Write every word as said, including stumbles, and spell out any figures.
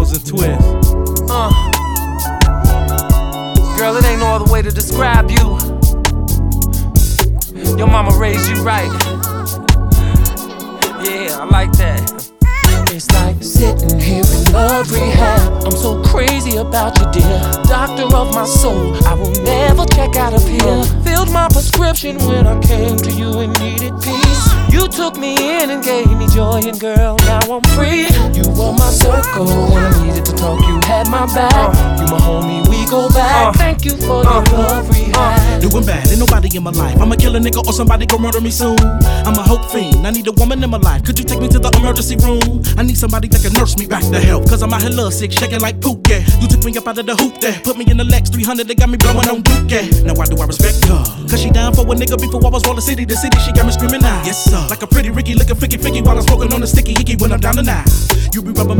turns and twists. Uh. Girl, it ain't no other way to describe you. Your mama raised you right. Yeah, I like that. It's like sitting here in love rehab. I'm so crazy about you, dear. Doctor of my soul, I will never check out of here. Filled my prescription when I came to you and needed peace. You took me in and gave me joy, and girl, now I'm free. You were my circle when I needed to talk, you had my back. You my homie, we go back. Thank you for your love rehab. Doing bad, ain't nobody in my life. I'ma kill a nigga or somebody gon' murder me soon. I'm a hope fiend, I need a woman in my life. Could you take me to the emergency room? I need somebody that can nurse me back to health, cause I'm out here love sick, shaking like poop, yeah. You took me up out of the hoop there, put me in the Lex three hundred, they got me blowing on Duke, yeah. Now why do I respect her? Cause she down for a nigga before I was rolling city to city, she got me screaming out. Yes sir, like a pretty Ricky looking ficky ficky while I'm smoking on the sticky hickey when I'm down the night. You be rubbing my